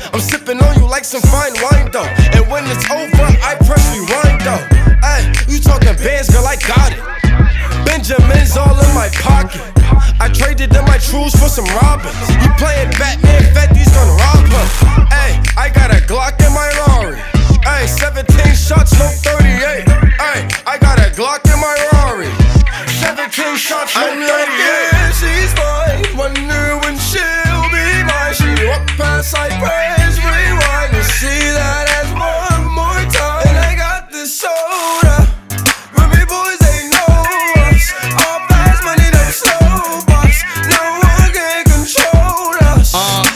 I'm sipping on you like some fine wine though. And when it's over, I press rewind though. Ay, you talking bands, girl, I got it. Benjamin's all in my pocket. I traded in my trues for some robbers. You playing Batman, Fetty's gonna rob her. Ay, I got a Glock in my Rari. Ay, 17 shots, no 38. Ay, I got a Glock in my Rari. 17 shots, no 38. Yeah, she's fine. Wonder when she'll be mine. She walk past, I press rewind and see that as one more time. And I got this soda. Remy boys, they know us. All fast money, them slow bucks. No one can control us.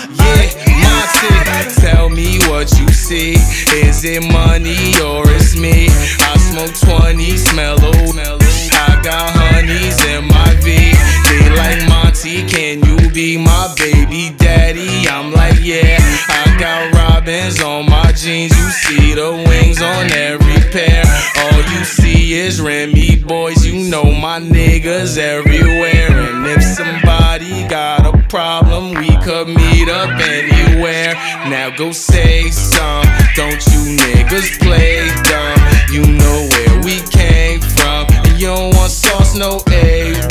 Yeah, Monty, tell me what you see. Is it money or it's me? I smoke 20, smell old. I got honeys in my V. They like Monty, can you be my baby daddy? I'm like, yeah. I got robins on my jeans. You see the wings on every pair. All you see is Remy boys. You know my niggas everywhere. And if somebody got a problem, we could meet up anywhere. Now go say some. Don't you niggas play dumb? You know where we came from. And you don't want sauce, no A1.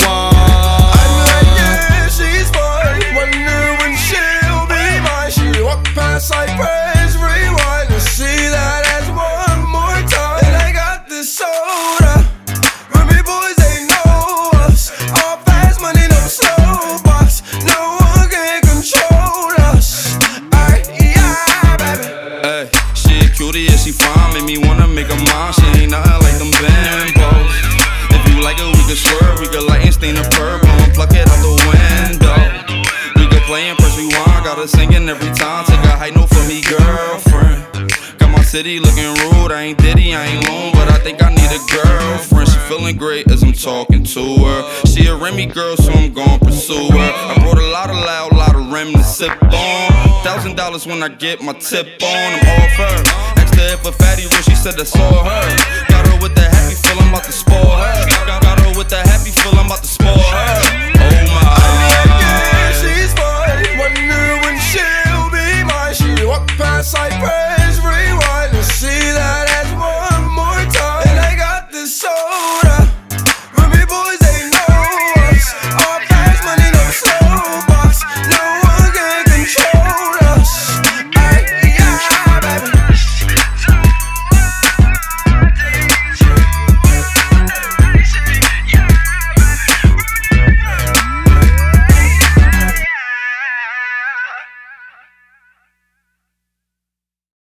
I'm like, yeah, she's fine. Wonder when she'll be mine. She walk past, I press rewind and see that as one more time. And I got this soda. Remy boys, they know us. All fast money, no slow bucks. No one can control us. Ay, yeah, baby. Ay, she a cutie, yeah, she fine. Make me wanna make her mine. She ain't nothing like them bimbos. If you like it, we can swerve. We can light and stain the purple and pluck it out the window. We can play and press rewind. Got her singing every time. Take a high note for me, girlfriend. Got my city looking rude. I ain't Diddy, I ain't lone, but I think I need a girlfriend. She feeling great as I'm talking to her. She a Remy girl, so I'm gon' pursue her. I brought a lot of loud, lot of Rem to sip on. $1,000 when I get my tip on. I'm off her. Asked her if a fatty rich, she said that's all her. Got her with the happy feel, I'm about to spoil her. Got her with the happy feel, I'm about to spoil her. Oh my. Yeah, she's fine. Wonder when she'll be mine. She walk past, I